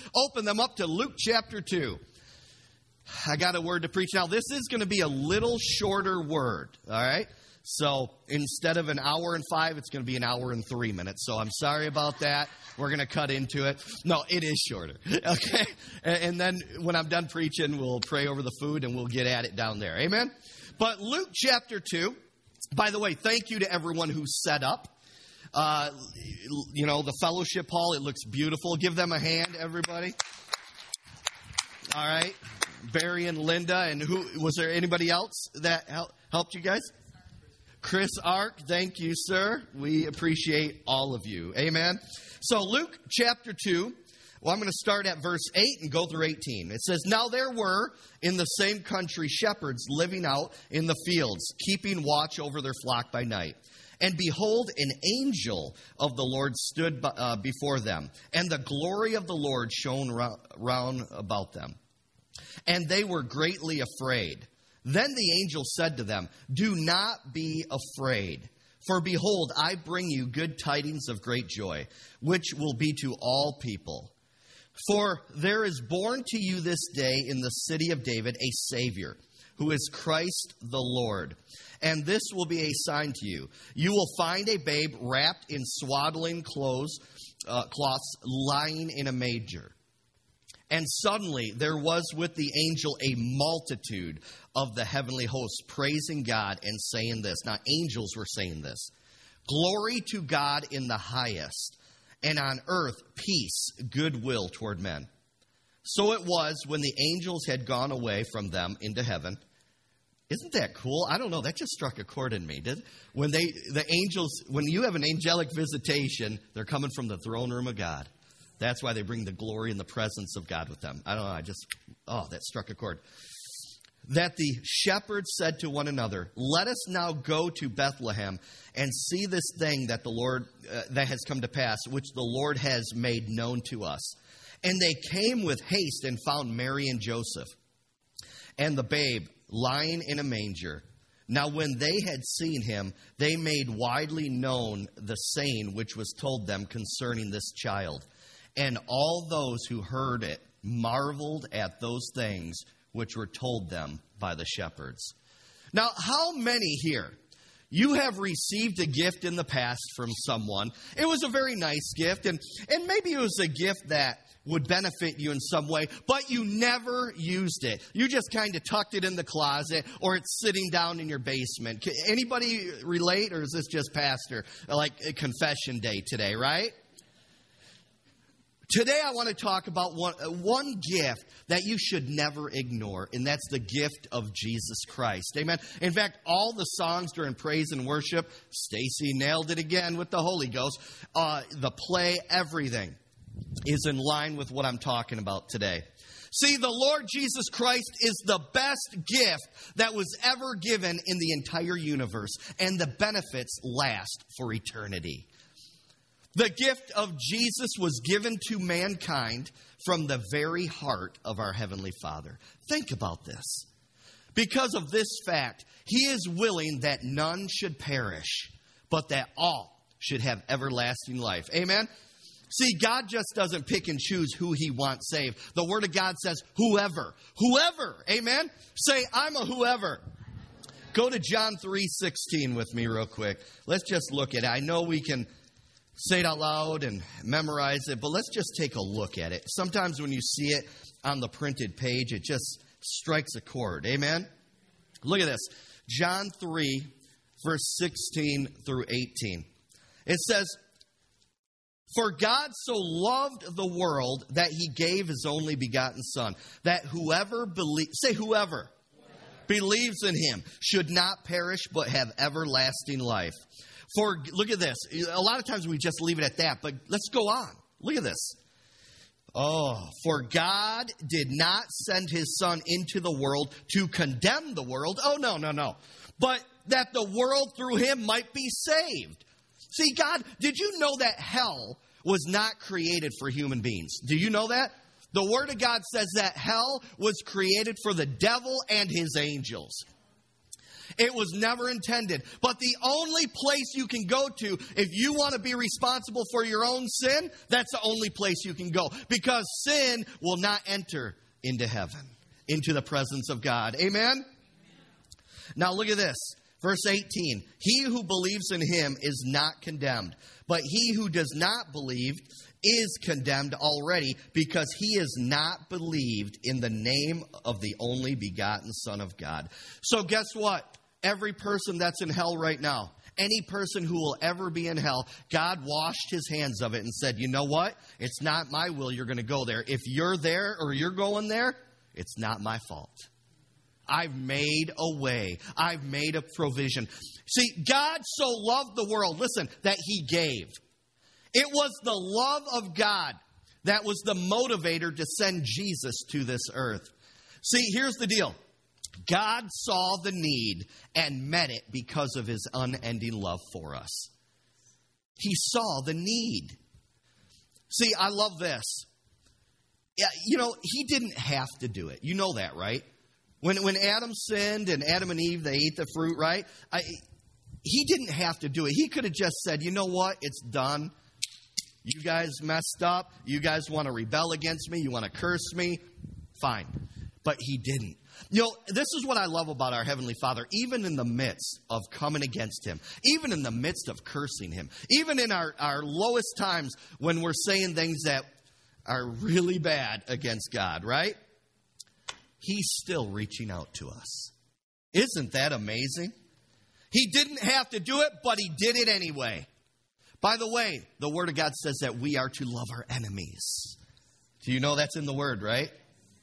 Open them up to Luke chapter 2. I got a word to preach. Now, this is going to be a little shorter word, all right? So instead of an hour and 5, it's going to be an hour and 3 minutes. So I'm sorry about that. We're going to cut into it. No, it is shorter, okay? And then when I'm done preaching, we'll pray over the food and we'll get at it down there. Amen? But Luke chapter 2, by the way, thank you to everyone who set up. The fellowship hall, it looks beautiful. Give them a hand, everybody. All right. Barry and Linda, and was there anybody else that helped you guys? Chris Ark, thank you, sir. We appreciate all of you. Amen. So Luke chapter 2, well, I'm going to start at verse 8 and go through 18. It says, "Now there were in the same country shepherds living out in the fields, keeping watch over their flock by night. And behold, an angel of the Lord stood before them, and the glory of the Lord shone round about them. And they were greatly afraid. Then the angel said to them, 'Do not be afraid, for behold, I bring you good tidings of great joy, which will be to all people. For there is born to you this day in the city of David a Savior, who is Christ the Lord. And this will be a sign to you. You will find a babe wrapped in swaddling cloths, lying in a manger.' And suddenly there was with the angel a multitude of the heavenly hosts, praising God and saying this." Now, angels were saying this: "Glory to God in the highest, and on earth peace, goodwill toward men." So it was when the angels had gone away from them into heaven. Isn't that cool? I don't know. That just struck a chord in me. When you have an angelic visitation, they're coming from the throne room of God. That's why they bring the glory and the presence of God with them. I don't know. That struck a chord. "That the shepherds said to one another, 'Let us now go to Bethlehem and see this thing that the Lord that has come to pass, which the Lord has made known to us.' And they came with haste and found Mary and Joseph, and the babe lying in a manger. Now when they had seen him, they made widely known the saying which was told them concerning this child. And all those who heard it marveled at those things which were told them by the shepherds." Now, how many here, you have received a gift in the past from someone? It was a very nice gift, and maybe it was a gift that would benefit you in some way, but you never used it. You just kind of tucked it in the closet, or it's sitting down in your basement. Can anybody relate, or is this just pastor, like a confession day today, right? Today I want to talk about one gift that you should never ignore, and that's the gift of Jesus Christ. Amen. In fact, all the songs during praise and worship, Stacy nailed it again with the Holy Ghost, the play, everything is in line with what I'm talking about today. See, the Lord Jesus Christ is the best gift that was ever given in the entire universe, and the benefits last for eternity. The gift of Jesus was given to mankind from the very heart of our Heavenly Father. Think about this. Because of this fact, He is willing that none should perish, but that all should have everlasting life. Amen? See, God just doesn't pick and choose who He wants saved. The Word of God says, whoever. Whoever. Amen? Say, I'm a whoever. Go to John 3:16 with me real quick. Let's just look at it. I know we can say it out loud and memorize it, but let's just take a look at it. Sometimes when you see it on the printed page, it just strikes a chord. Amen? Look at this. John 3, verse 16 through 18. It says, "For God so loved the world that He gave His only begotten Son, that whoever believes," say whoever, believes in Him should not perish but have everlasting life. For, look at this. A lot of times we just leave it at that, but let's go on. Look at this. "For God did not send His Son into the world to condemn the world." Oh, no. "But that the world through Him might be saved." See, God, did you know that hell was not created for human beings? Do you know that? The Word of God says that hell was created for the devil and his angels. It was never intended. But the only place you can go to if you want to be responsible for your own sin, that's the only place you can go. Because sin will not enter into heaven, into the presence of God. Amen? Now look at this. Verse 18. He who believes in him is not condemned, but he who does not believe is condemned already, because he is not believed in the name of the only begotten Son of God. So guess what? Every person that's in hell right now, any person who will ever be in hell, God washed his hands of it and said, you know what? It's not my will you're going to go there. If you're there or you're going there, it's not my fault. I've made a way. I've made a provision. See, God so loved the world, listen, that he gave. It was the love of God that was the motivator to send Jesus to this earth. See, here's the deal. God saw the need and met it because of his unending love for us. He saw the need. See, I love this. Yeah, you know, he didn't have to do it. You know that, right? When Adam sinned and Adam and Eve, they ate the fruit, right? He didn't have to do it. He could have just said, you know what? It's done. You guys messed up. You guys want to rebel against me. You want to curse me. Fine. But he didn't. You know, this is what I love about our Heavenly Father. Even in the midst of coming against him, even in the midst of cursing him, even in our lowest times when we're saying things that are really bad against God, right? He's still reaching out to us. Isn't that amazing? He didn't have to do it, but he did it anyway. By the way, the Word of God says that we are to love our enemies. Do you know that's in the Word, right?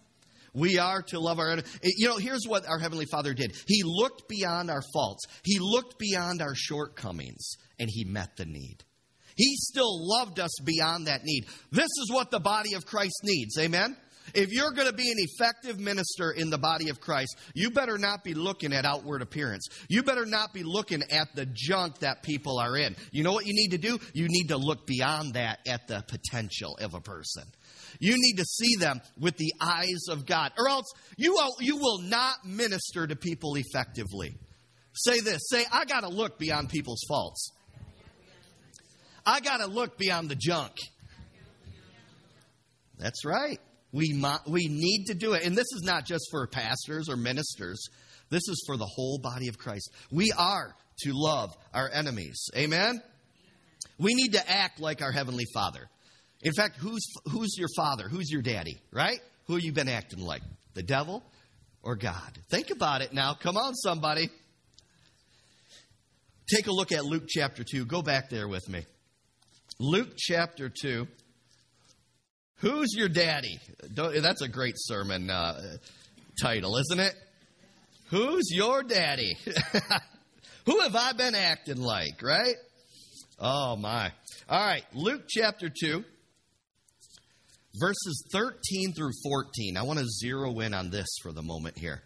We are to love our enemies. You know, here's what our Heavenly Father did. He looked beyond our faults. He looked beyond our shortcomings, and he met the need. He still loved us beyond that need. This is what the body of Christ needs. Amen? If you're going to be an effective minister in the body of Christ, you better not be looking at outward appearance. You better not be looking at the junk that people are in. You know what you need to do? You need to look beyond that at the potential of a person. You need to see them with the eyes of God, or else you will not minister to people effectively. Say this. Say, I got to look beyond people's faults. I got to look beyond the junk. That's right. We need to do it. And this is not just for pastors or ministers. This is for the whole body of Christ. We are to love our enemies. Amen? We need to act like our Heavenly Father. In fact, who's your father? Who's your daddy? Right? Who have you been acting like? The devil or God? Think about it now. Come on, somebody. Take a look at Luke chapter 2. Go back there with me. Luke chapter 2. Who's your daddy? That's a great sermon title, isn't it? Who's your daddy? Who have I been acting like, right? Oh, my. All right, Luke chapter 2, verses 13 through 14. I want to zero in on this for the moment here.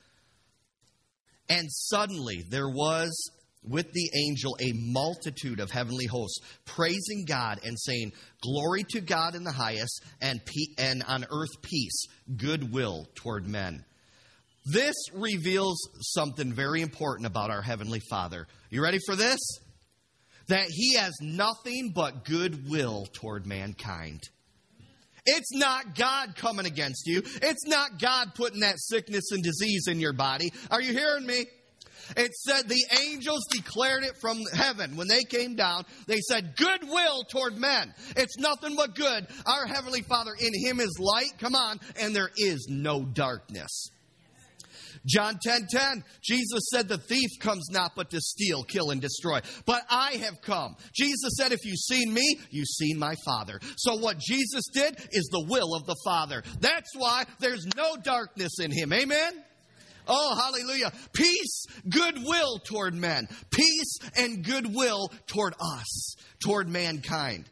And suddenly there was with the angel a multitude of heavenly hosts, praising God and saying, glory to God in the highest, and on earth peace, goodwill toward men. This reveals something very important about our Heavenly Father. You ready for this? That he has nothing but goodwill toward mankind. It's not God coming against you. It's not God putting that sickness and disease in your body. Are you hearing me? It said the angels declared it from heaven. When they came down, they said, goodwill toward men. It's nothing but good. Our Heavenly Father, in him is light. Come on. And there is no darkness. John 10:10, Jesus said the thief comes not but to steal, kill, and destroy. But I have come. Jesus said, if you've seen me, you've seen my Father. So what Jesus did is the will of the Father. That's why there's no darkness in him. Amen? Oh, hallelujah. Peace, goodwill toward men. Peace and goodwill toward us, toward mankind.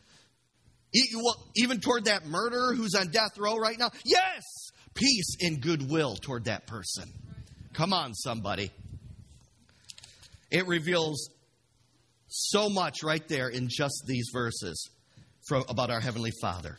Even toward that murderer who's on death row right now. Yes, peace and goodwill toward that person. Come on, somebody. It reveals so much right there in just these verses about our Heavenly Father.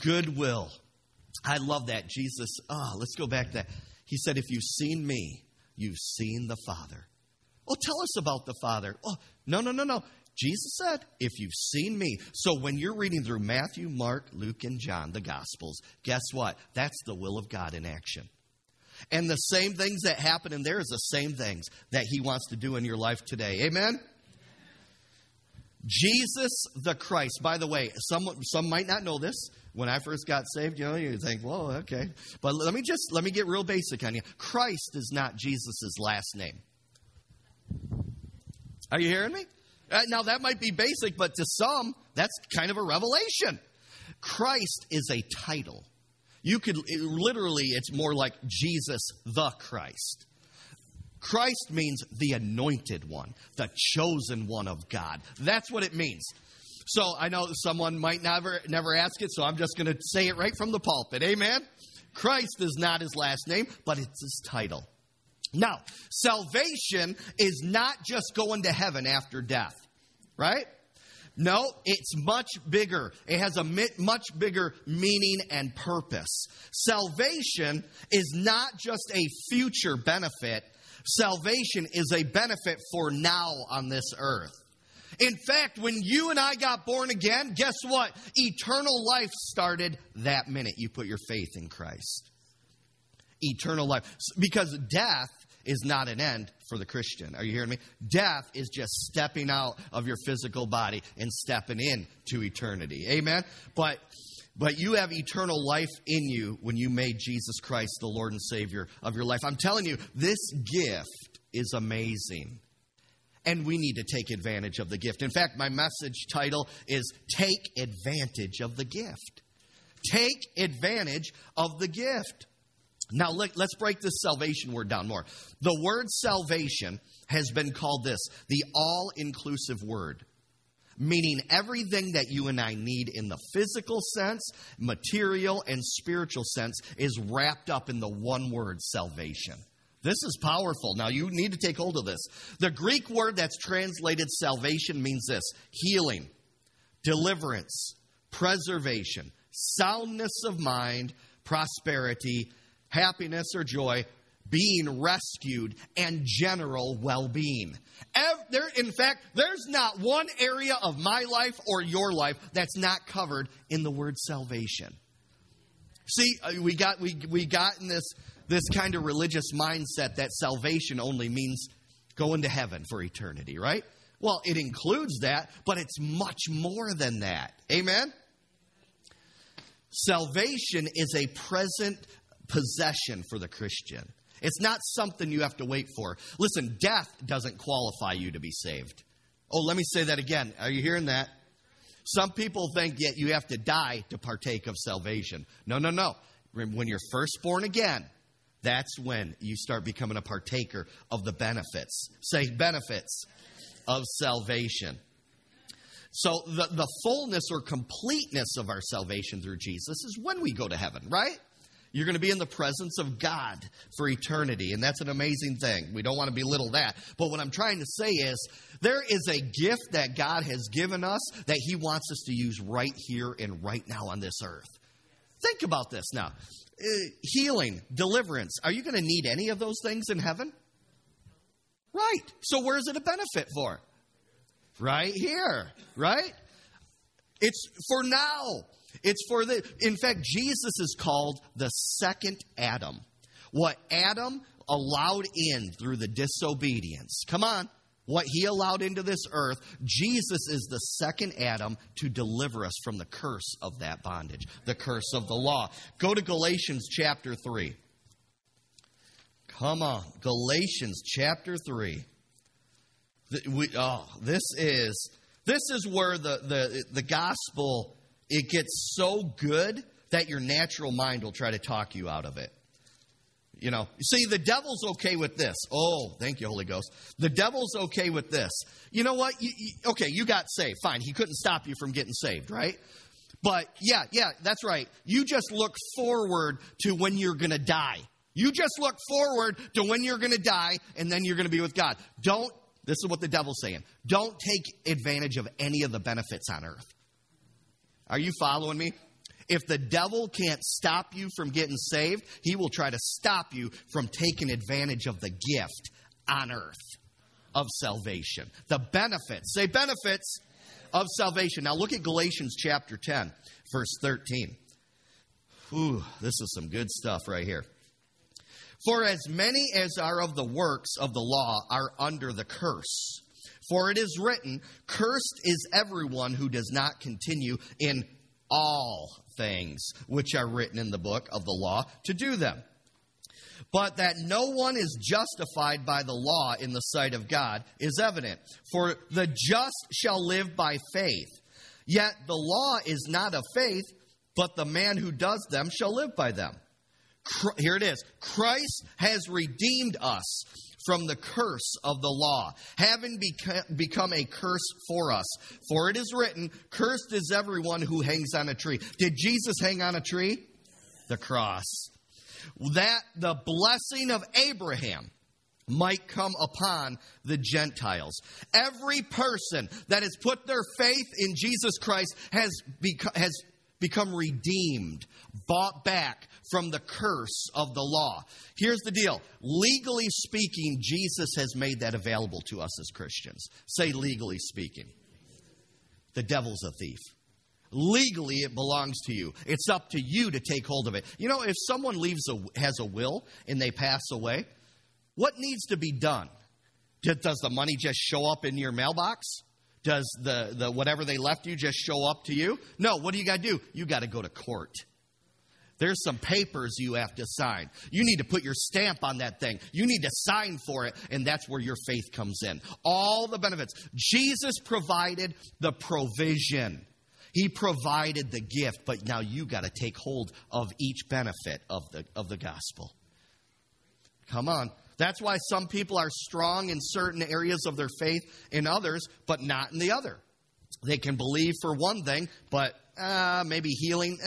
Goodwill. I love that. Jesus, let's go back to that. He said, if you've seen me, you've seen the Father. Well, tell us about the Father. Oh, no. Jesus said, if you've seen me. So when you're reading through Matthew, Mark, Luke, and John, the Gospels, guess what? That's the will of God in action. And the same things that happen in there is the same things that he wants to do in your life today. Amen? Jesus the Christ. By the way, some might not know this. When I first got saved, you think, whoa, okay. But let me get real basic on you. Christ is not Jesus' last name. Are you hearing me? Now, that might be basic, but to some, that's kind of a revelation. Christ is a title. It's more like Jesus the Christ. Christ means the anointed one, the chosen one of God. That's what it means. So I know someone might never ask it, so I'm just going to say it right from the pulpit. Amen? Christ is not his last name, but it's his title. Now, salvation is not just going to heaven after death, right? No, it's much bigger. It has a much bigger meaning and purpose. Salvation is not just a future benefit. Salvation is a benefit for now on this earth. In fact, when you and I got born again, guess what? Eternal life started that minute you put your faith in Christ. Eternal life. Because death is not an end for the Christian. Are you hearing me? Death is just stepping out of your physical body and stepping into eternity. Amen? But you have eternal life in you when you made Jesus Christ the Lord and Savior of your life. I'm telling you, this gift is amazing. And we need to take advantage of the gift. In fact, my message title is Take Advantage of the Gift. Take advantage of the gift. Now, let's break this salvation word down more. The word salvation has been called this, the all-inclusive word, meaning everything that you and I need in the physical sense, material, and spiritual sense is wrapped up in the one word, salvation. This is powerful. Now, you need to take hold of this. The Greek word that's translated salvation means this: healing, deliverance, preservation, soundness of mind, prosperity, happiness or joy, being rescued, and general well-being. In fact, there's not one area of my life or your life that's not covered in the word salvation. See, we got in this kind of religious mindset that salvation only means going to heaven for eternity, right? Well, it includes that, but it's much more than that. Amen? Salvation is a present possession for the Christian. It's not something you have to wait for. Listen, death doesn't qualify you to be saved. Oh, let me say that again. Are you hearing that? Some people think that you have to die to partake of salvation. No. When you're first born again, that's when you start becoming a partaker of the benefits. Say benefits of salvation. So the fullness or completeness of our salvation through Jesus is when we go to heaven, right? You're going to be in the presence of God for eternity, and that's an amazing thing. We don't want to belittle that. But what I'm trying to say is there is a gift that God has given us that he wants us to use right here and right now on this earth. Think about this now. Healing, deliverance. Are you going to need any of those things in heaven? Right. So where is it a benefit for? Right here, right? It's for now. It's for in fact, Jesus is called the second Adam. What Adam allowed in through the disobedience. Come on. What he allowed into this earth, Jesus is the second Adam to deliver us from the curse of that bondage, the curse of the law. Go to Galatians chapter 3. Come on. Galatians chapter 3. This is where the gospel, it gets so good that your natural mind will try to talk you out of it. You know, see, the devil's okay with this. Oh, thank you, Holy Ghost. The devil's okay with this. You know what? You got saved. Fine. He couldn't stop you from getting saved, right? But yeah, that's right. You just look forward to when you're going to die. You just look forward to when you're going to die, and then you're going to be with God. This is what the devil's saying. Don't take advantage of any of the benefits on earth. Are you following me? If the devil can't stop you from getting saved, he will try to stop you from taking advantage of the gift on earth of salvation. The benefits, say benefits of salvation. Now look at Galatians chapter 10, verse 13. Ooh, this is some good stuff right here. For as many as are of the works of the law are under the curse. For it is written, cursed is everyone who does not continue in all things which are written in the book of the law to do them. But that no one is justified by the law in the sight of God is evident. For the just shall live by faith. Yet the law is not of faith, but the man who does them shall live by them. Here it is. Christ has redeemed us from the curse of the law, having become a curse for us. For it is written, cursed is everyone who hangs on a tree. Did Jesus hang on a tree? The cross. That the blessing of Abraham might come upon the Gentiles. Every person that has put their faith in Jesus Christ has become redeemed, bought back from the curse of the law. Here's the deal. Legally speaking, Jesus has made that available to us as Christians. Say legally speaking. The devil's a thief. Legally, it belongs to you. It's up to you to take hold of it. You know, if someone has a will and they pass away, what needs to be done? Does the money just show up in your mailbox? Does the whatever they left you just show up to you? No, what do you got to do? You got to go to court. There's some papers you have to sign. You need to put your stamp on that thing. You need to sign for it, and that's where your faith comes in. All the benefits. Jesus provided the provision. He provided the gift, but now you got to take hold of each benefit of the gospel. Come on. That's why some people are strong in certain areas of their faith in others, but not in the other. They can believe for one thing, but maybe healing,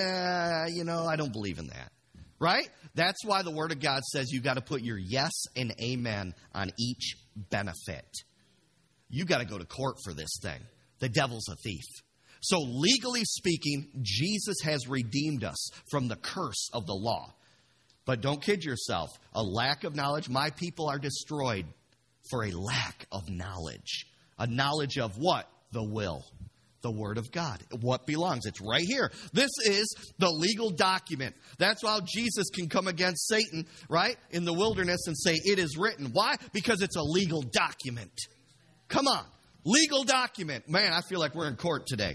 I don't believe in that. Right? That's why the Word of God says you got to put your yes and amen on each benefit. You got to go to court for this thing. The devil's a thief. So legally speaking, Jesus has redeemed us from the curse of the law. But don't kid yourself. A lack of knowledge. My people are destroyed for a lack of knowledge. A knowledge of what? The will. The Word of God. What belongs. It's right here. This is the legal document. That's why Jesus can come against Satan, right, in the wilderness and say, it is written. Why? Because it's a legal document. Come on. Legal document. Man, I feel like we're in court today.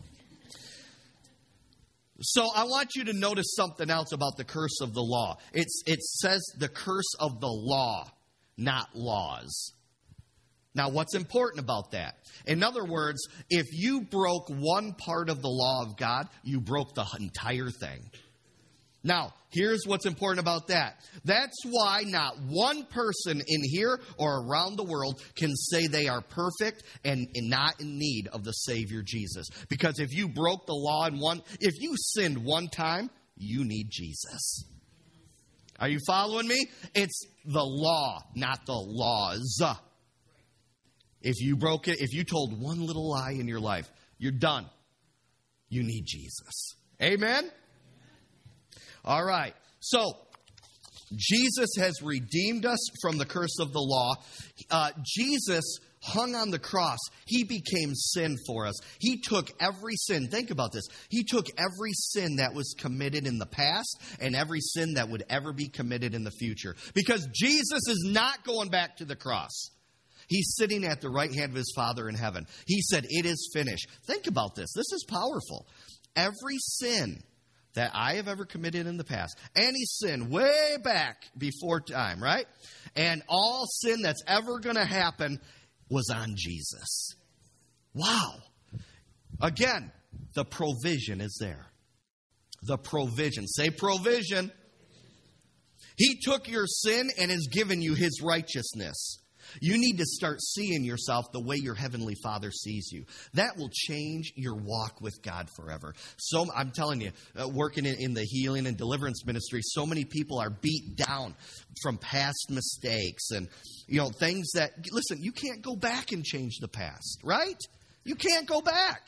So I want you to notice something else about the curse of the law. It says the curse of the law, not laws. Now, what's important about that? In other words, if you broke one part of the law of God, you broke the entire thing. Now, here's what's important about that. That's why not one person in here or around the world can say they are perfect and not in need of the Savior Jesus. Because if you broke the law if you sinned one time, you need Jesus. Are you following me? It's the law, not the laws. If you broke it, if you told one little lie in your life, you're done. You need Jesus. Amen? All right. So, Jesus has redeemed us from the curse of the law. Jesus hung on the cross. He became sin for us. He took every sin. Think about this. He took every sin that was committed in the past and every sin that would ever be committed in the future. Because Jesus is not going back to the cross. He's sitting at the right hand of his Father in heaven. He said, it is finished. Think about this. This is powerful. Every sin that I have ever committed in the past, any sin way back before time, right? And all sin that's ever going to happen was on Jesus. Wow. Again, the provision is there. The provision. Say provision. He took your sin and has given you his righteousness. You need to start seeing yourself the way your Heavenly Father sees you. That will change your walk with God forever. So I'm telling you, working in the healing and deliverance ministry, so many people are beat down from past mistakes and, things that, listen, you can't go back and change the past, right? You can't go back.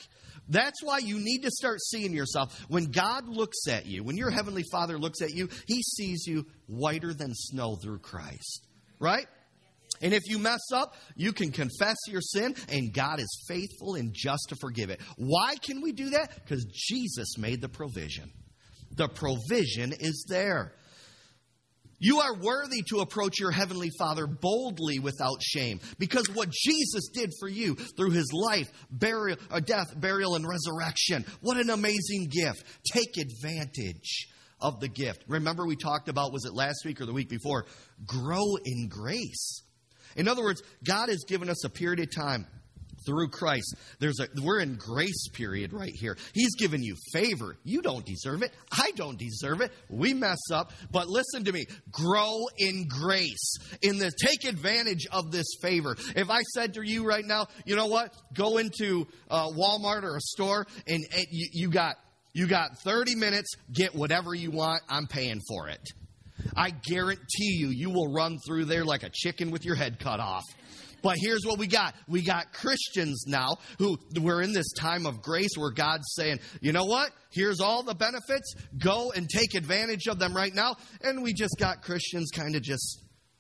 That's why you need to start seeing yourself. When God looks at you, when your Heavenly Father looks at you, He sees you whiter than snow through Christ. Right? And if you mess up, you can confess your sin, and God is faithful and just to forgive it. Why can we do that? Because Jesus made the provision. The provision is there. You are worthy to approach your Heavenly Father boldly without shame, because what Jesus did for you through His life, death, burial, and resurrection. What an amazing gift. Take advantage of the gift. Remember we talked about, was it last week or the week before? Grow in grace. In other words, God has given us a period of time through Christ. We're in grace period right here. He's given you favor. You don't deserve it. I don't deserve it. We mess up. But listen to me. Grow in grace. Take advantage of this favor. If I said to you right now, you know what? Go into Walmart or a store and you got 30 minutes. Get whatever you want. I'm paying for it. I guarantee you will run through there like a chicken with your head cut off. But here's what we got. We got Christians now who we're in this time of grace where God's saying, you know what? Here's all the benefits. Go and take advantage of them right now. And we just got Christians kind of just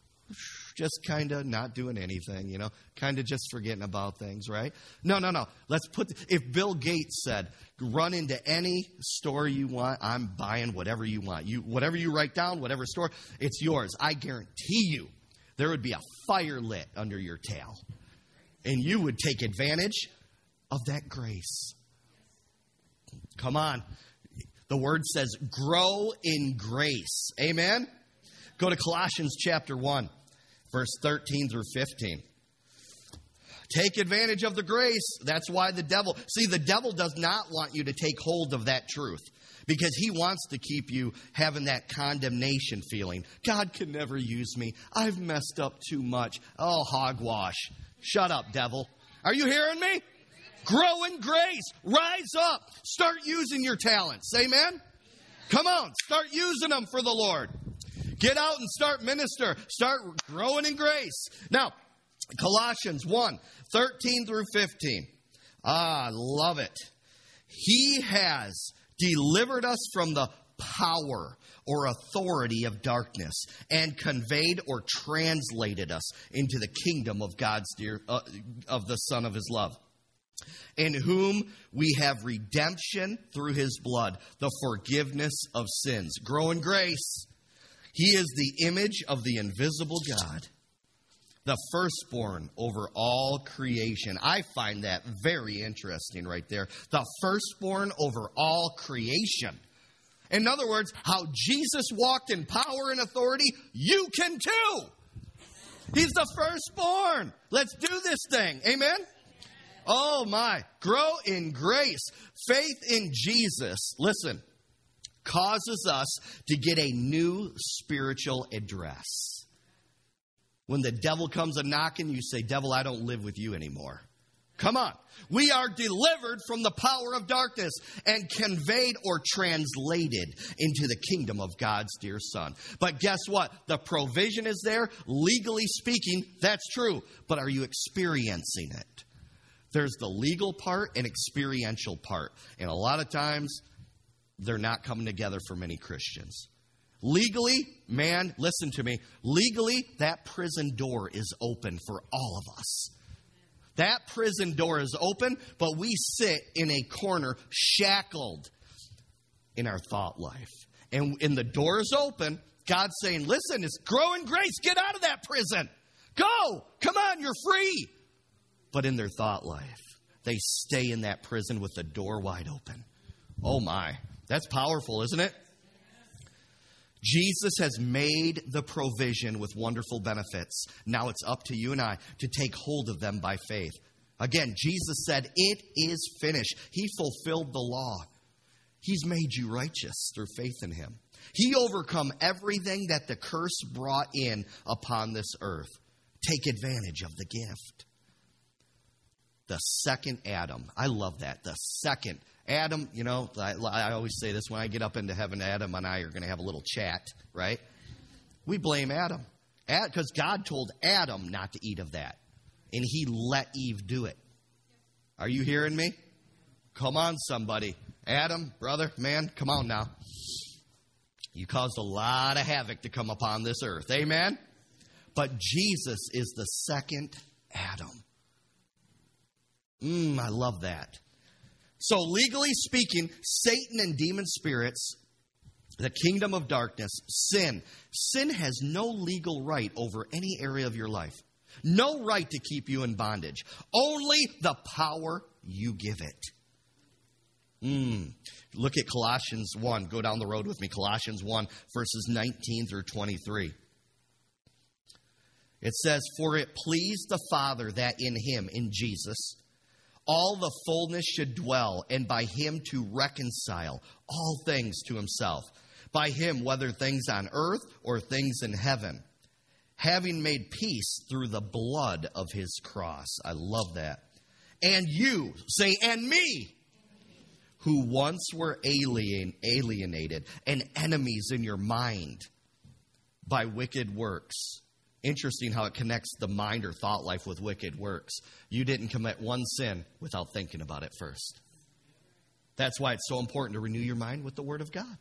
kind of not doing anything, kind of just forgetting about things, right? No. If Bill Gates said, run into any store you want, I'm buying whatever you want. Whatever you write down, whatever store, it's yours. I guarantee you there would be a fire lit under your tail. And you would take advantage of that grace. Come on. The word says, grow in grace. Amen? Go to Colossians chapter 1. Verse 13 through 15. Take advantage of the grace. That's why the devil does not want you to take hold of that truth, because he wants to keep you having that condemnation feeling. God can never use me. I've messed up too much. Oh, hogwash. Shut up, devil. Are you hearing me? Grow in grace. Rise up. Start using your talents. Amen? Come on. Start using them for the Lord. Get out and start minister. Start growing in grace. Now, Colossians 1, 13 through 15. I love it. He has delivered us from the power or authority of darkness and conveyed or translated us into the kingdom of of the Son of His love, in whom we have redemption through His blood, the forgiveness of sins. Grow in grace. He is the image of the invisible God, the firstborn over all creation. I find that very interesting right there. The firstborn over all creation. In other words, how Jesus walked in power and authority, you can too. He's the firstborn. Let's do this thing. Amen? Oh my. Grow in grace. Faith in Jesus. Listen. Causes us to get a new spiritual address. When the devil comes a knocking, you say, devil, I don't live with you anymore. Come on. We are delivered from the power of darkness and conveyed or translated into the kingdom of God's dear Son. But guess what? The provision is there. Legally speaking, that's true. But are you experiencing it? There's the legal part and experiential part. And a lot of times, they're not coming together for many Christians. Legally, man, listen to me. Legally, that prison door is open for all of us. That prison door is open, but we sit in a corner shackled in our thought life. And the door is open. God's saying, listen, it's growing grace. Get out of that prison. Go. Come on, you're free. But in their thought life, they stay in that prison with the door wide open. Oh my. That's powerful, isn't it? Jesus has made the provision with wonderful benefits. Now it's up to you and I to take hold of them by faith. Again, Jesus said, it is finished. He fulfilled the law. He's made you righteous through faith in Him. He overcome everything that the curse brought in upon this earth. Take advantage of the gift. The second Adam. I love that. The second Adam, I always say this, when I get up into heaven, Adam and I are going to have a little chat, right? We blame Adam. Because God told Adam not to eat of that. And He let Eve do it. Are you hearing me? Come on, somebody. Adam, brother, man, come on now. You caused a lot of havoc to come upon this earth. Amen? But Jesus is the second Adam. I love that. So legally speaking, Satan and demon spirits, the kingdom of darkness, sin has no legal right over any area of your life. No right to keep you in bondage. Only the power you give it. Look at Colossians 1. Go down the road with me. Colossians 1, verses 19 through 23. It says, "For it pleased the Father that in him," in Jesus, "all the fullness should dwell, and by him to reconcile all things to himself. By him, whether things on earth or things in heaven, having made peace through the blood of his cross." I love that. "And you," say, "and me, who once were alienated and enemies in your mind by wicked works." Interesting how it connects the mind or thought life with wicked works. You didn't commit one sin without thinking about it first. That's why it's so important to renew your mind with the Word of God.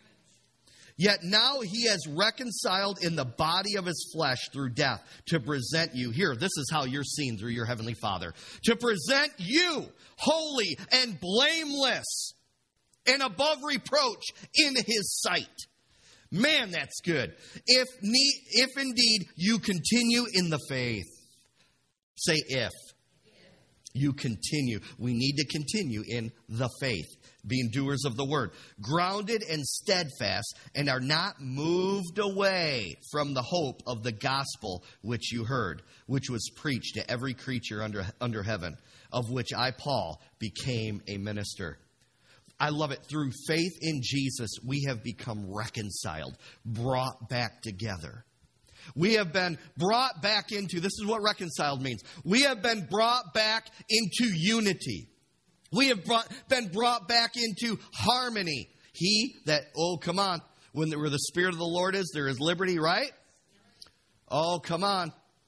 "Yet now he has reconciled in the body of his flesh through death to present you." Here, this is how you're seen through your Heavenly Father. "To present you holy and blameless and above reproach in his sight." Man, that's good. If indeed you continue in the faith. Say if. You continue. We need to continue in the faith, being doers of the word, grounded and steadfast, and are not moved away from the hope of the gospel which you heard, which was preached to every creature under heaven, of which I, Paul, became a minister. I love it. Through faith in Jesus, we have become reconciled, brought back together. We have been brought back into, this is what reconciled means. We have been brought back into unity. We have been brought back into harmony. Come on. Where the Spirit of the Lord is, there is liberty, right? Oh, come on.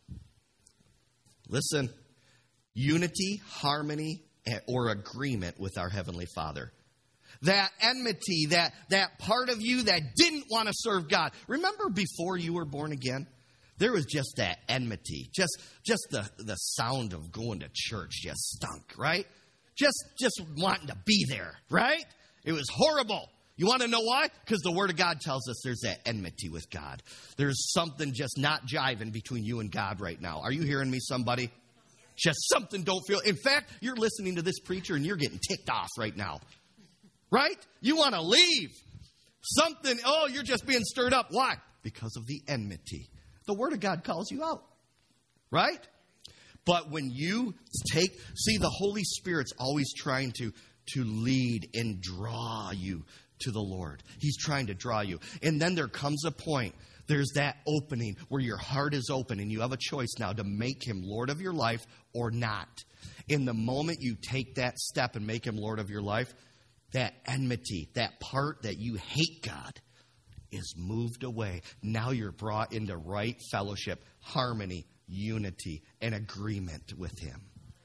Listen. Unity, harmony, or agreement with our Heavenly Father. That enmity, that part of you that didn't want to serve God. Remember before you were born again? There was just that enmity. Just the sound of going to church just stunk, right? Just wanting to be there, right? It was horrible. You want to know why? Because the Word of God tells us there's that enmity with God. There's something just not jiving between you and God right now. Are you hearing me, somebody? Just something don't feel. In fact, you're listening to this preacher and you're getting ticked off right now. Right? You want to leave. You're just being stirred up. Why? Because of the enmity. The Word of God calls you out. Right? But when you the Holy Spirit's always trying to lead and draw you to the Lord. He's trying to draw you. And then there comes a point, there's that opening where your heart is open and you have a choice now to make him Lord of your life or not. In the moment you take that step and make him Lord of your life, that enmity, that part that you hate God, is moved away. Now you're brought into right fellowship, harmony, unity, and agreement with him.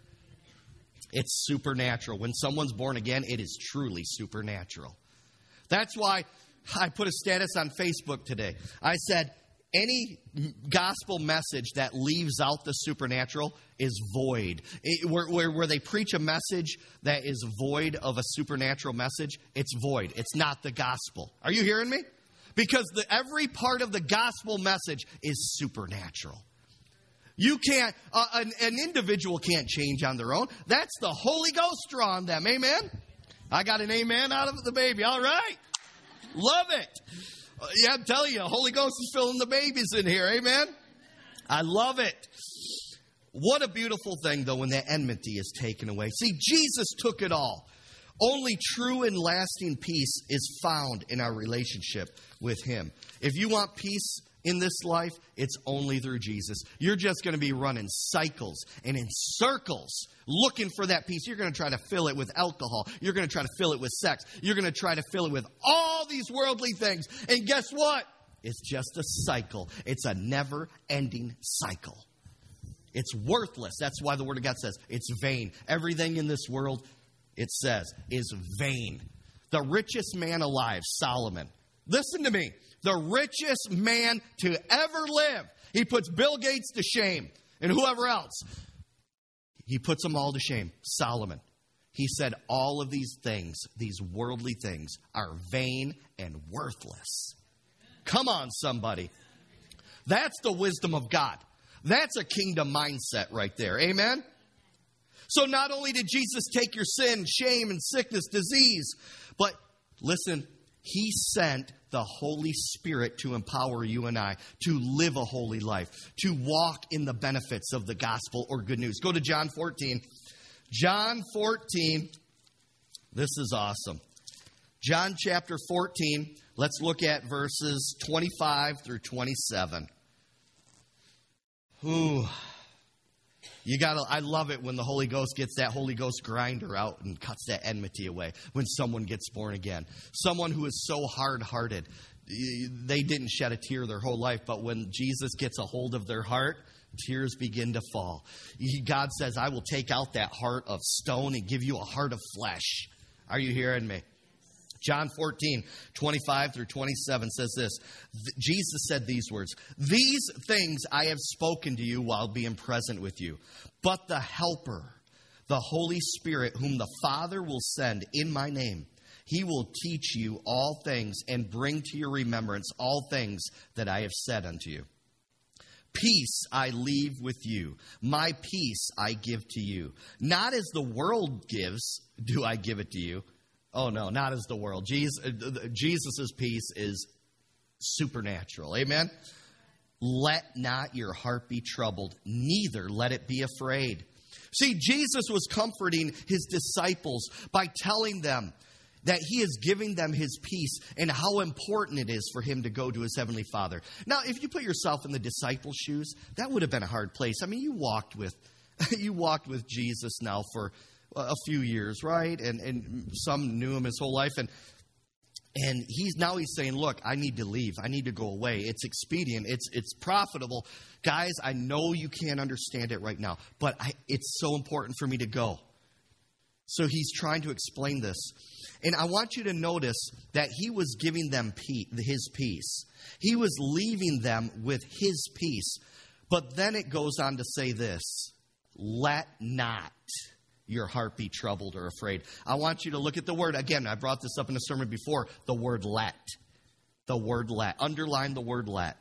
It's supernatural. When someone's born again, it is truly supernatural. That's why I put a status on Facebook today. I said, any gospel message that leaves out the supernatural is void. Where they preach a message that is void of a supernatural message, it's void. It's not the gospel. Are you hearing me? Because every part of the gospel message is supernatural. You can't, an individual can't change on their own. That's the Holy Ghost drawing them. Amen? I got an amen out of the baby. All right. Love it. Yeah, I'm telling you, the Holy Ghost is filling the babies in here. Amen? I love it. What a beautiful thing, though, when that enmity is taken away. See, Jesus took it all. Only true and lasting peace is found in our relationship with him. If you want peace in this life, it's only through Jesus. You're just going to be running cycles and in circles looking for that peace. You're going to try to fill it with alcohol. You're going to try to fill it with sex. You're going to try to fill it with all these worldly things. And guess what? It's just a cycle. It's a never-ending cycle. It's worthless. That's why the Word of God says it's vain. Everything in this world, it says, is vain. The richest man alive, Solomon. Listen to me. The richest man to ever live. He puts Bill Gates to shame and whoever else. He puts them all to shame. Solomon. He said all of these things, these worldly things, are vain and worthless. Come on, somebody. That's the wisdom of God. That's a kingdom mindset right there. Amen? So not only did Jesus take your sin, shame, and sickness, disease, but listen, he sent the Holy Spirit to empower you and I to live a holy life, to walk in the benefits of the gospel or good news. Go to John 14. John 14. This is awesome. John chapter 14. Let's look at verses 25 through 27. Ooh. I love it when the Holy Ghost gets that Holy Ghost grinder out and cuts that enmity away when someone gets born again. Someone who is so hard-hearted, they didn't shed a tear their whole life, but when Jesus gets a hold of their heart, tears begin to fall. God says, I will take out that heart of stone and give you a heart of flesh. Are you hearing me? John 14, 25 through 27 says this. Jesus said these words, these things I have spoken to you while being present with you. But the Helper, the Holy Spirit, whom the Father will send in my name, he will teach you all things and bring to your remembrance all things that I have said unto you. Peace I leave with you. My peace I give to you. Not as the world gives, do I give it to you. Oh, no, not as the world. Jesus' peace is supernatural. Amen? Let not your heart be troubled, neither let it be afraid. See, Jesus was comforting his disciples by telling them that he is giving them his peace and how important it is for him to go to his heavenly Father. Now, if you put yourself in the disciples' shoes, that would have been a hard place. I mean, you walked with Jesus now for a few years, right? And some knew him his whole life. And he's saying, look, I need to leave. I need to go away. It's expedient. It's profitable. Guys, I know you can't understand it right now, but it's so important for me to go. So he's trying to explain this. And I want you to notice that he was giving them his peace. He was leaving them with his peace. But then it goes on to say this, let not your heart be troubled or afraid. I want you to look at the word. Again, I brought this up in a sermon before. The word let. The word let. Underline the word let.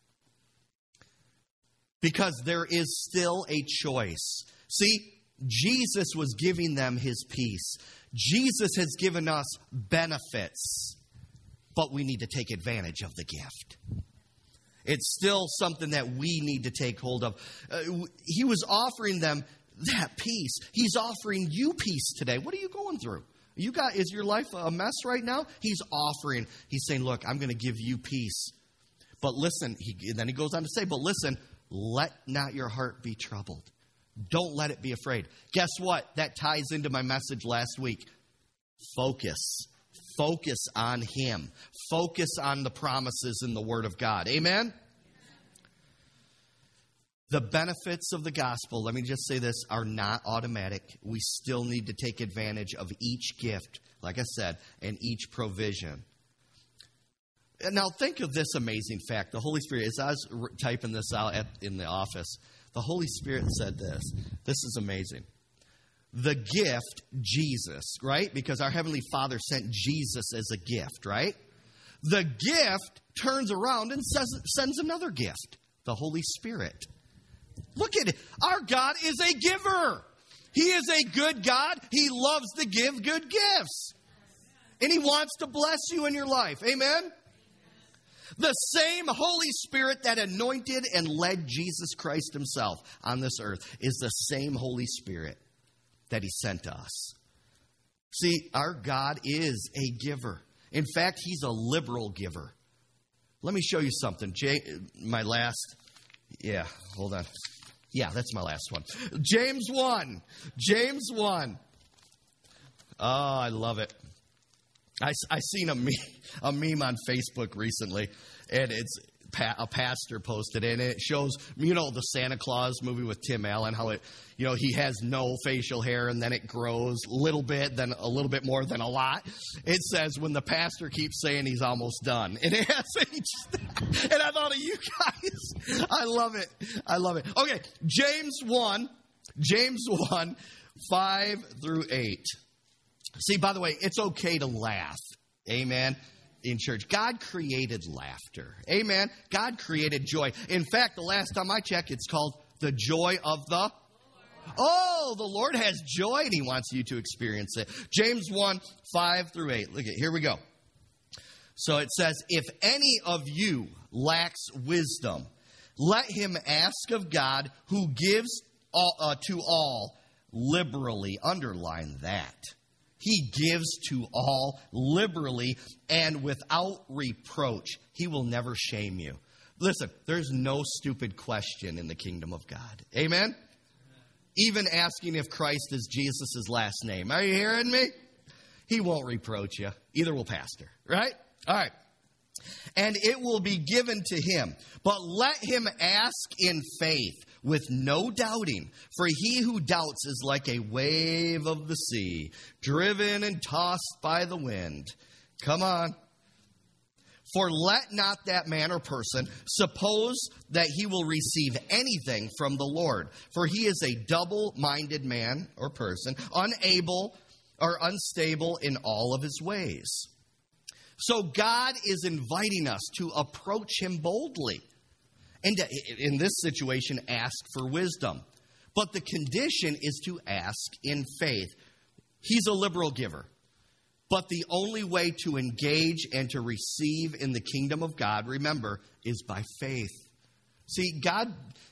Because there is still a choice. See, Jesus was giving them his peace. Jesus has given us benefits. But we need to take advantage of the gift. It's still something that we need to take hold of. He was offering them that peace. He's offering you peace today. What are you going through? Is your life a mess right now? He's saying, look, I'm going to give you peace. But listen, then he goes on to say, but listen, let not your heart be troubled. Don't let it be afraid. Guess what? That ties into my message last week. Focus. Focus on him. Focus on the promises in the Word of God. Amen? The benefits of the gospel, let me just say this, are not automatic. We still need to take advantage of each gift, like I said, and each provision. Now, think of this amazing fact. The Holy Spirit, as I was typing this out in the office, the Holy Spirit said this. This is amazing. The gift, Jesus, right? Because our Heavenly Father sent Jesus as a gift, right? The gift turns around and sends another gift, the Holy Spirit. Look at it. Our God is a giver. He is a good God. He loves to give good gifts. And he wants to bless you in your life. Amen? The same Holy Spirit that anointed and led Jesus Christ himself on this earth is the same Holy Spirit that he sent to us. See, our God is a giver. In fact, he's a liberal giver. Let me show you something. Hold on. Yeah, that's my last one. James 1. James 1. Oh, I love it. I seen a meme on Facebook recently, and it's a pastor posted it, and it shows, the Santa Claus movie with Tim Allen, how it, he has no facial hair, and then it grows a little bit, then a little bit more, then a lot. It says when the pastor keeps saying he's almost done. And it has and I thought of you guys. I love it. I love it. Okay, James 1, 5 through 8. See, by the way, it's okay to laugh. Amen. In church, God created laughter. Amen. God created joy. In fact, the last time I checked, it's called the joy of the Lord. Oh, the Lord has joy, and He wants you to experience it. James 1, 5 through 8. Look at, here we go. So it says, if any of you lacks wisdom, let him ask of God, who gives to all liberally. Underline that. He gives to all liberally and without reproach. He will never shame you. Listen, there's no stupid question in the kingdom of God. Amen? Even asking if Christ is Jesus' last name. Are you hearing me? He won't reproach you. Either will pastor. Right? All right. And it will be given to him. But let him ask in faith with no doubting. For he who doubts is like a wave of the sea, driven and tossed by the wind. Come on. For let not that man or person suppose that he will receive anything from the Lord. For he is a double-minded man or person, unable or unstable in all of his ways. So God is inviting us to approach him boldly. And in this situation, ask for wisdom. But the condition is to ask in faith. He's a liberal giver. But the only way to engage and to receive in the kingdom of God, remember, is by faith. See, God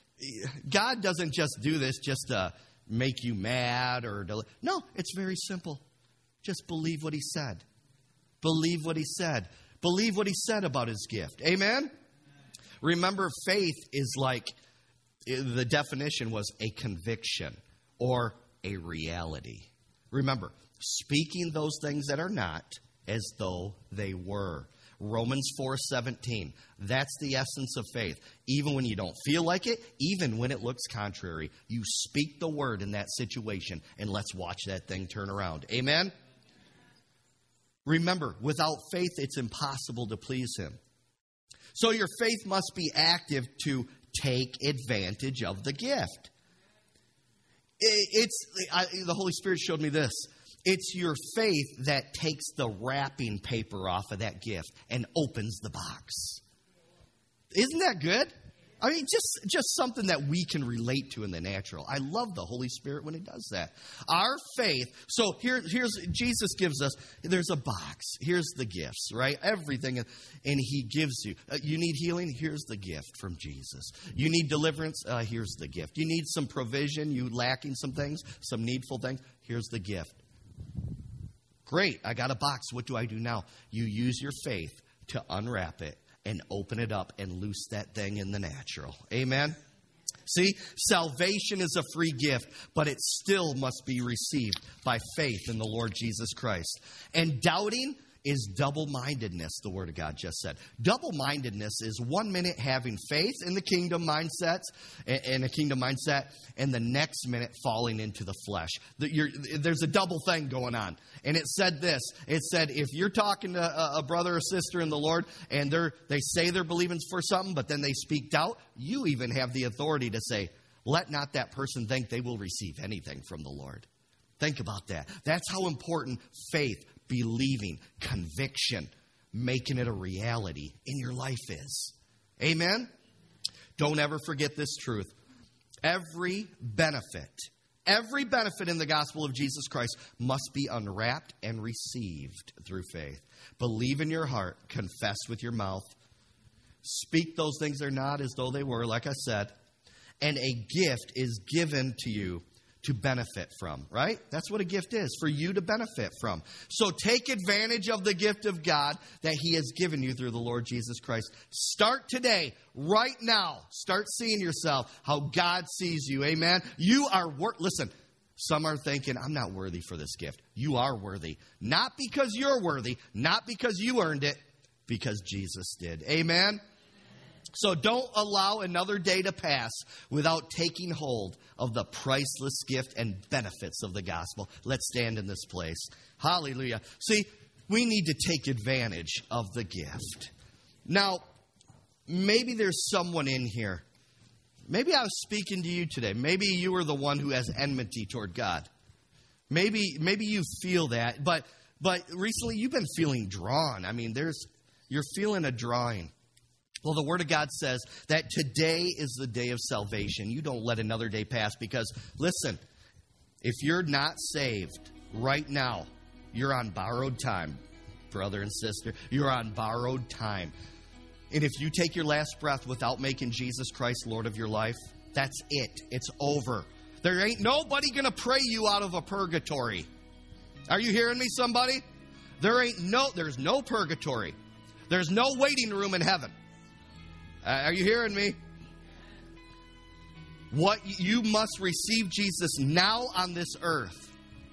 doesn't just do this just to make you mad or to, no, it's very simple. Just believe what he said. Believe what he said. Believe what he said about his gift. Amen? Remember, faith is like, the definition was a conviction or a reality. Remember, speaking those things that are not as though they were. Romans 4:17. That's the essence of faith. Even when you don't feel like it, even when it looks contrary, you speak the word in that situation, and let's watch that thing turn around. Amen? Remember, without faith, it's impossible to please him. So your faith must be active to take advantage of the gift. The Holy Spirit showed me this. It's your faith that takes the wrapping paper off of that gift and opens the box. Isn't that good? I mean, just something that we can relate to in the natural. I love the Holy Spirit when he does that. Our faith, so here's Jesus gives us, there's a box. Here's the gifts, right? Everything, and he gives you. You need healing? Here's the gift from Jesus. You need deliverance? Here's the gift. You need some provision? You lacking some things, some needful things? Here's the gift. Great, I got a box. What do I do now? You use your faith to unwrap it and open it up and loose that thing in the natural. Amen? See, salvation is a free gift, but it still must be received by faith in the Lord Jesus Christ. And doubting is double-mindedness, the Word of God just said. Double-mindedness is 1 minute having faith in the kingdom mindset, and the next minute falling into the flesh. There's a double thing going on. And it said this. It said, if you're talking to a brother or sister in the Lord, and they say they're believing for something, but then they speak doubt, you even have the authority to say, let not that person think they will receive anything from the Lord. Think about that. That's how important faith, believing, conviction, making it a reality in your life is. Amen? Don't ever forget this truth. Every benefit in the gospel of Jesus Christ must be unwrapped and received through faith. Believe in your heart, confess with your mouth, speak those things that are not as though they were, like I said, and a gift is given to you to benefit from, right? That's what a gift is, for you to benefit from. So take advantage of the gift of God that he has given you through the Lord Jesus Christ. Start today, right now. Start seeing yourself how God sees you, amen? You are listen, some are thinking, I'm not worthy for this gift. You are worthy. Not because you're worthy, not because you earned it, because Jesus did. Amen? So don't allow another day to pass without taking hold of the priceless gift and benefits of the gospel. Let's stand in this place. Hallelujah. See, we need to take advantage of the gift. Now, maybe there's someone in here. Maybe I was speaking to you today. Maybe you were the one who has enmity toward God. Maybe you feel that, but recently you've been feeling drawn. I mean, you're feeling a drawing. Well, the Word of God says that today is the day of salvation. You don't let another day pass because, listen, if you're not saved right now, you're on borrowed time, brother and sister. You're on borrowed time. And if you take your last breath without making Jesus Christ Lord of your life, that's it. It's over. There ain't nobody going to pray you out of a purgatory. Are you hearing me, somebody? There's no purgatory. There's no waiting room in heaven. Are you hearing me? What you must receive Jesus now on this earth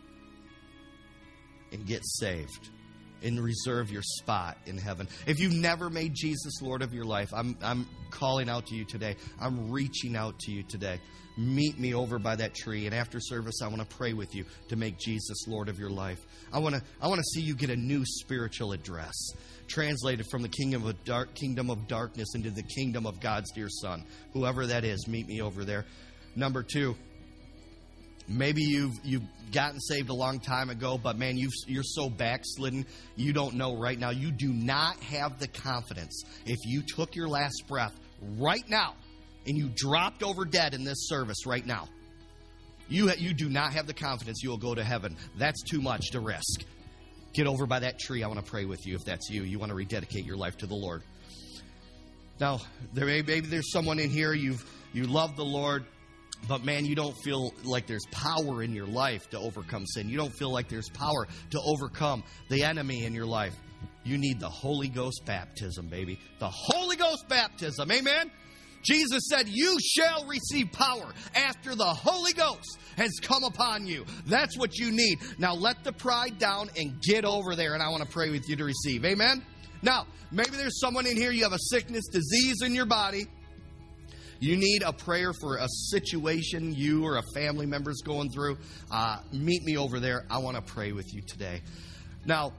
and get saved and reserve your spot in heaven. If you've never made Jesus Lord of your life, I'm calling out to you today. I'm reaching out to you today. Meet me over by that tree, and after service, I want to pray with you to make Jesus Lord of your life. I want to see you get a new spiritual address, translated from the kingdom of darkness into the kingdom of God's dear Son. Whoever that is, meet me over there. Number 2, maybe you've gotten saved a long time ago, but man, you're so backslidden, you don't know right now. You do not have the confidence. If you took your last breath right now and you dropped over dead in this service right now, you do not have the confidence you will go to heaven. That's too much to risk. Get over by that tree. I want to pray with you if that's you. You want to rededicate your life to the Lord. Now, maybe there's someone in here, you love the Lord, but man, you don't feel like there's power in your life to overcome sin. You don't feel like there's power to overcome the enemy in your life. You need the Holy Ghost baptism, baby. The Holy Ghost baptism. Amen? Jesus said, you shall receive power after the Holy Ghost has come upon you. That's what you need. Now let the pride down and get over there, and I want to pray with you to receive. Amen? Now, maybe there's someone in here, you have a sickness, disease in your body. You need a prayer for a situation you or a family member's going through. Meet me over there. I want to pray with you today. Now,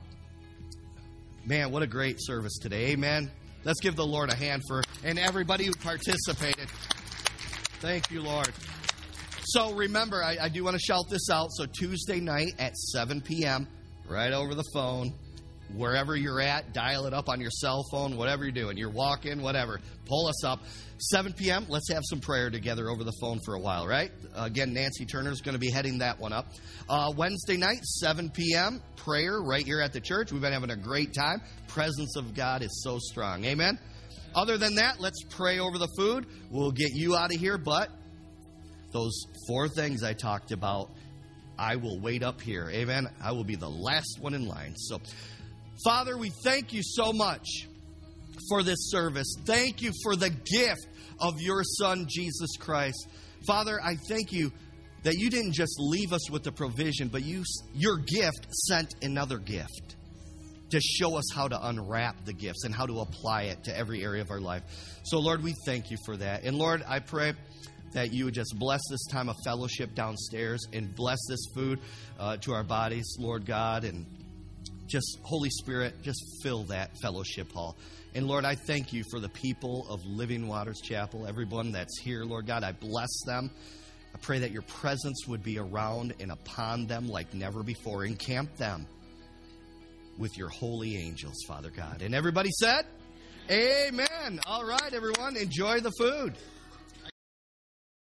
man, what a great service today. Amen? Let's give the Lord a hand and everybody who participated. Thank you, Lord. So remember, I do want to shout this out. So Tuesday night at 7 p.m., right over the phone, wherever you're at, dial it up on your cell phone, whatever you're doing. You're walking, whatever. Pull us up. 7 p.m., let's have some prayer together over the phone for a while, right? Again, Nancy Turner's going to be heading that one up. Wednesday night, 7 p.m., prayer right here at the church. We've been having a great time. Presence of God is so strong. Amen? Other than that, let's pray over the food. We'll get you out of here, but those 4 things I talked about, I will wait up here. Amen? I will be the last one in line. So, Father, we thank you so much for this service. Thank you for the gift of your Son, Jesus Christ. Father, I thank you that you didn't just leave us with the provision, but your gift sent another gift to show us how to unwrap the gifts and how to apply it to every area of our life. So, Lord, we thank you for that. And, Lord, I pray that you would just bless this time of fellowship downstairs and bless this food to our bodies, Lord God, and just, Holy Spirit, just fill that fellowship hall. And, Lord, I thank you for the people of Living Waters Chapel, everyone that's here, Lord God. I bless them. I pray that your presence would be around and upon them like never before. Encamp them with your holy angels, Father God. And everybody said, amen. All right, everyone, enjoy the food.